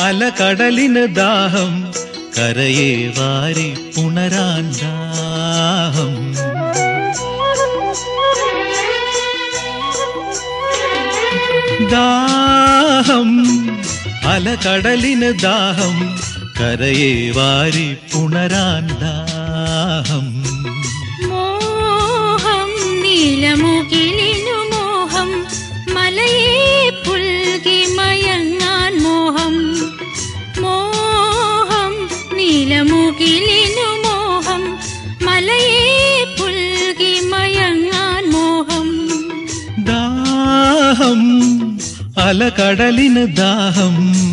അലകടലിന് ദാഹം കരയെ വാരി പുണരാൻ ദാഹം. ദാഹം അലകടലിന് ദാഹം കരയെ വാരി പുണരാൻ ദാഹം. മോഹം നീലമുകിലിനു മോഹം മലയെ പുൽകി മയങ്ങാൻ മോഹം. മോഹം നീലമുകിലിനു മോഹം മലയെ പുൽകി മയങ്ങാൻ മോഹം. ദാഹം അലകടലിന് ദാഹം.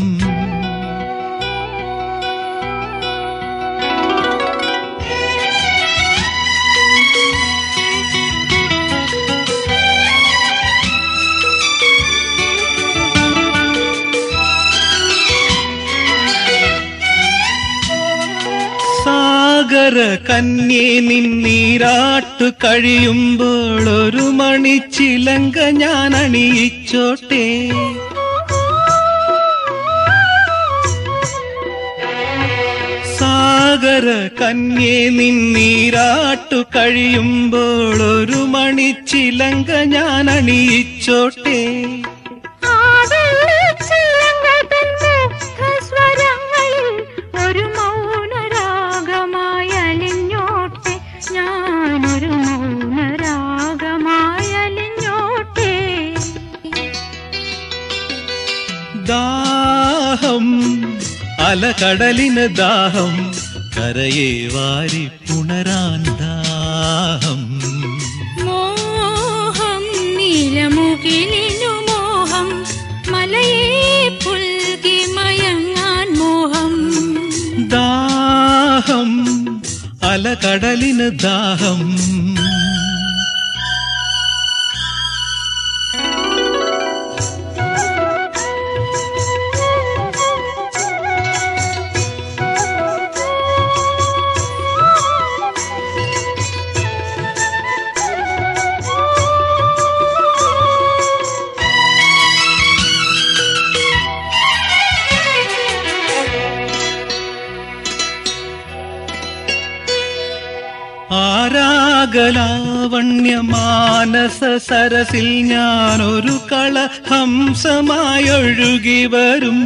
സാഗര കന്യേ നിന്നീരാട്ടു കഴിയുമ്പോൾ ഒരു മണിച്ചിലങ്ക ഞാൻ അണിയിച്ചോട്ടെ. സാഗര കന്യേ നിന്നീരാട്ടു കഴിയുമ്പോൾ ഒരു മണിച്ചിലങ്ക ഞാൻ അണിയിച്ചോട്ടെ. ദാഹം അലകടലിന് ദാഹം കരയെ വാരി പുണരാൻ ദാഹം. മോഹം നീലമുകിലിനു മോഹം മലയെ പുൽകി മയങ്ങാൻ മോഹം. ദാഹം അലകടലിന് ദാഹം. ആരാഗലാവണ്യ മാനസ സരസിൽ ഞാനൊരു കളഹംസമായൊഴുകി വരും.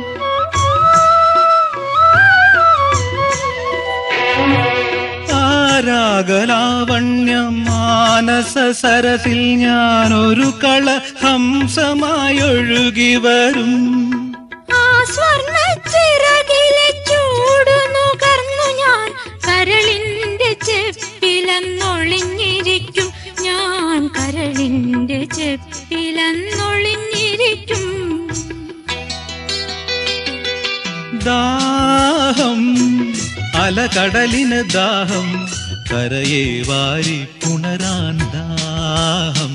ആരാഗലാവണ്യ മാനസ സരസിൽ ഞാനൊരു കളഹംസമായൊഴുകി വരും. ആ സ്വർണ്ണ ചിറകിലെ ചൂടു നുകർന്നു ഞാൻ കരളിന്റെ ചെപ്പിലന്നൊളിഞ്ഞിരിക്കും. ഞാൻ കരളിന്റെ ചെപ്പിലന്നൊളിഞ്ഞിരിക്കും. ദാഹം അലകടലിന് ദാഹം കരയെ വാരി പുണരാൻ ദാഹം.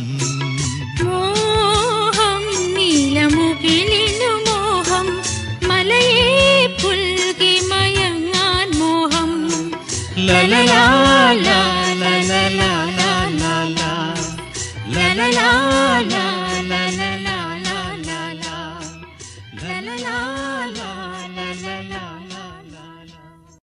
മോഹം നീലമുകിലിനു മോഹം മലയെ പുൽകി മയങ്ങാൻ മോഹം. ലലലാ ലലലാ ലലലാ ലലലാ ലലലാ ലലലാ.